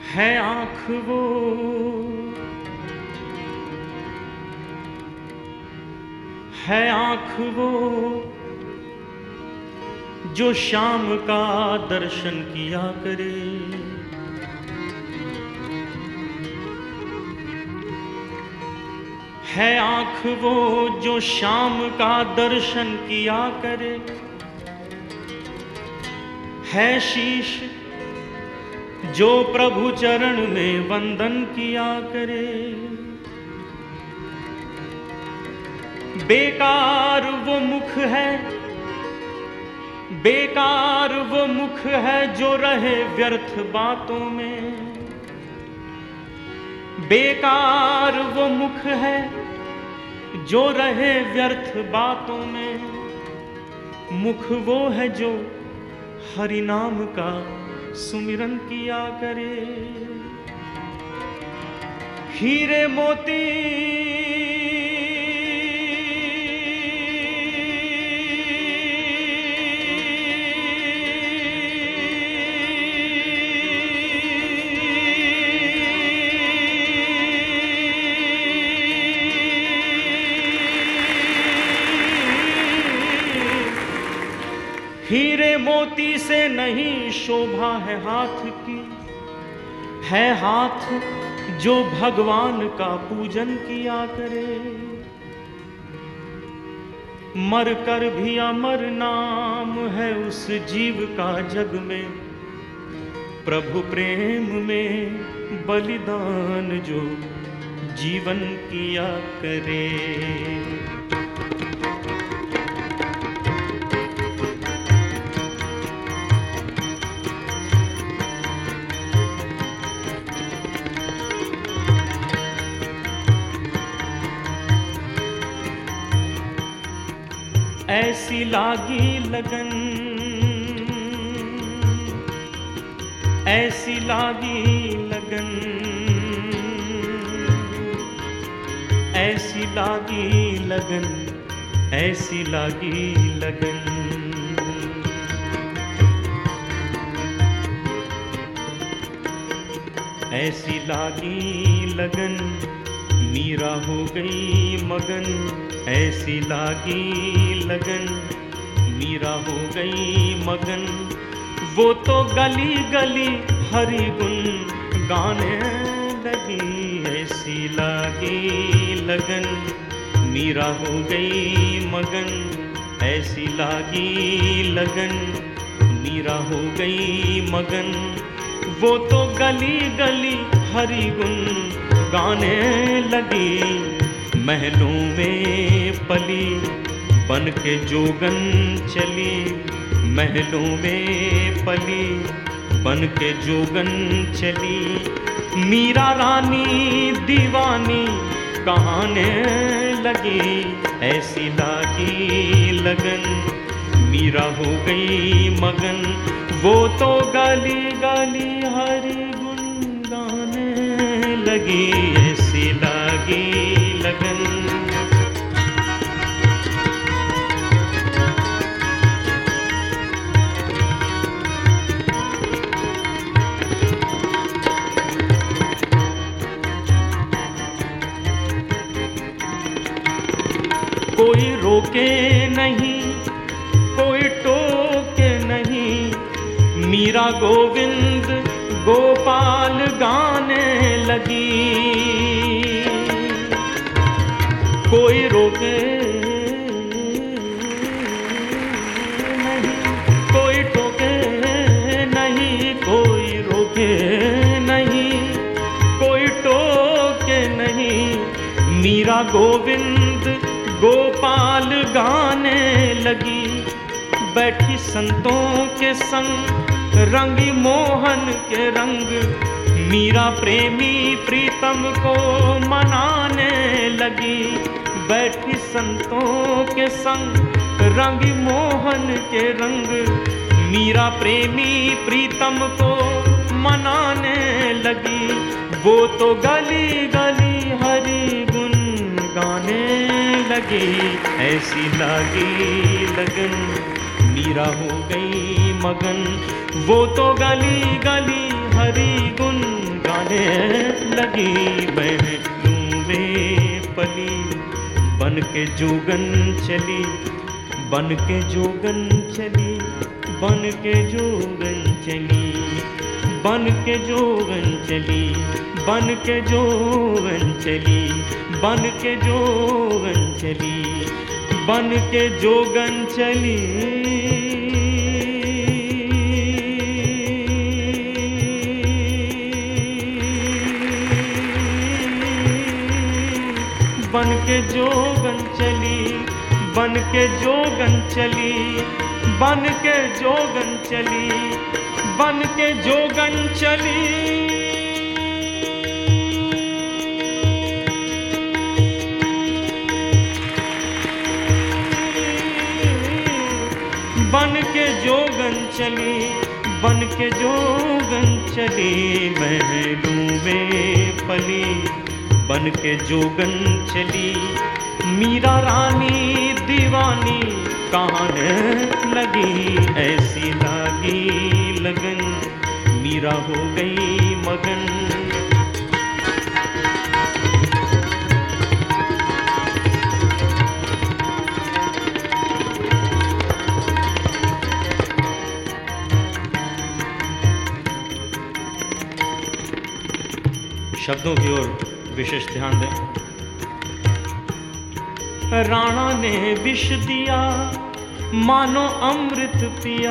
है आँख वो, है आँख वो जो शाम का दर्शन किया करे। है आँख वो जो शाम का दर्शन किया करे। है शीश जो प्रभु चरण में वंदन किया करे। बेकार वो मुख है, बेकार वो मुख है जो रहे व्यर्थ बातों में। बेकार वो मुख है जो रहे व्यर्थ बातों में। मुख वो है जो हरि नाम का सुमिरन किया करे। हीरे मोती हीरे मोती से नहीं शोभा है हाथ की। है हाथ जो भगवान का पूजन किया करे। मर कर भी अमर नाम है उस जीव का जग में। प्रभु प्रेम में बलिदान जो जीवन किया करे। ऐसी लागी लगन, ऐसी लागी लगन, ऐसी लागी लगन, ऐसी लागी लगन। ऐसी लागी लगन मीरा हो गई मगन। ऐसी लागी लगन मीरा हो गई मगन। वो तो गली गली हरि गुण गाने लगी। ऐसी लागी लगन मीरा हो गई मगन। ऐसी लागी लगन मीरा हो गई मगन। वो तो गली गली हरि गुण गाने लगी। महलों में पली बन के जोगन चली। महलों में पली बन के जोगन चली। मीरा रानी दीवानी कहाने लगी। ऐसी लागी लगन मीरा हो गई मगन। वो तो गाली गाली हरि गुण गाने लगी। ऐसी लागी लगन। कोई रोके नहीं, कोई टोके नहीं। मीरा गोविंद गोपाल गाने लगी। कोई रोके नहीं, कोई टोके नहीं, कोई रोके नहीं, कोई टोके नहीं। मीरा गोविंद गोपाल गाने लगी। बैठी संतों के संग रंगी मोहन के रंग। मीरा प्रेमी प्रीतम को मनाने लगी। बैठी संतों के संग रंगी मोहन के रंग। मीरा प्रेमी प्रीतम को मनाने लगी। वो तो गली गली हरि गुण गाने लगी। ऐसी लागी लगन मीरा हो गई मगन। वो तो गली गली हरि गुण कहाने लगी। महलों में पली बन के जोगन चली, बन के जोगन चली, बन के जोगन चली, बन के जोगन चली, बन के जोगन चली, बन के जोगन चली, बन के जोगन चली। बन के जोगन चली, बन के जोगन चली, बन के जोगन चली, बन के जोगन चली। बन के जोगन चली, बन के जोगन चली। महलों में पली बन के जोगन चली। मीरा रानी दीवानी कहाने लगी, ऐसी लागी लगन, मीरा हो गई मगन। शब्दों की ओर विशेष ध्यान दें। राणा ने विष दिया मानो अमृत पिया,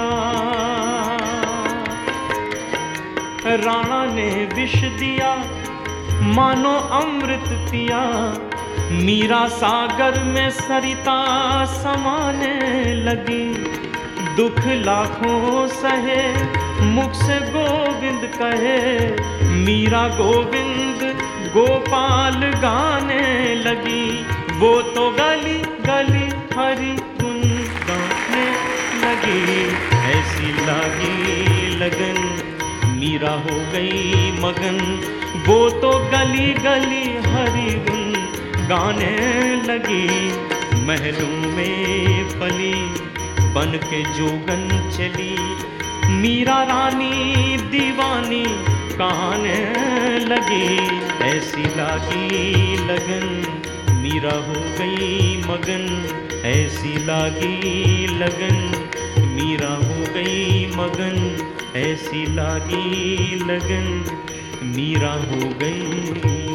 राणा ने विष दिया मानो अमृत पिया। मीरा सागर में सरिता समाने लगी, दुख लाखों सहे मुख से गोविंद कहे। मीरा गोविंद गोपाल गाने लगी, वो तो गली गली हरि गुन गाने लगी। ऐसी लागी लगन, मीरा हो गई मगन, वो तो गली गली हरि गुन गाने लगी। महलों में पली बन के जोगन चली, मीरा रानी दीवानी कहाने लगी। ऐसी लागी लगन, मीरा हो गई मगन, ऐसी लागी लगन, मीरा हो गई मगन, ऐसी लागी लगन, मीरा हो गई।